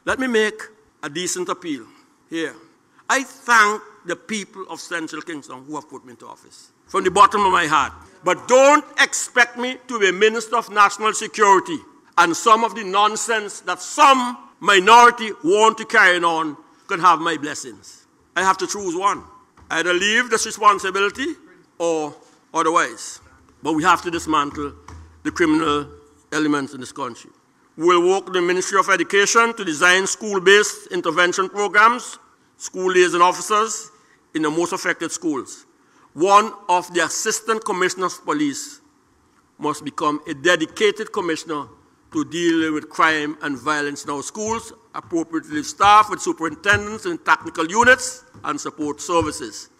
Let me make a decent appeal here. I thank the people of Central Kingston who have put me into office from the bottom of my heart. But don't expect me to be Minister of National Security and some of the nonsense that some minority want to carry on can have my blessings. I have to choose one. Either leave this responsibility or otherwise. But we have to dismantle the criminal elements in this country. We will work with the Ministry of Education to design school-based intervention programs, school liaison officers in the most affected schools. One of the assistant commissioners of police must become a dedicated commissioner to deal with crime and violence in our schools, appropriately staffed with superintendents and technical units and support services.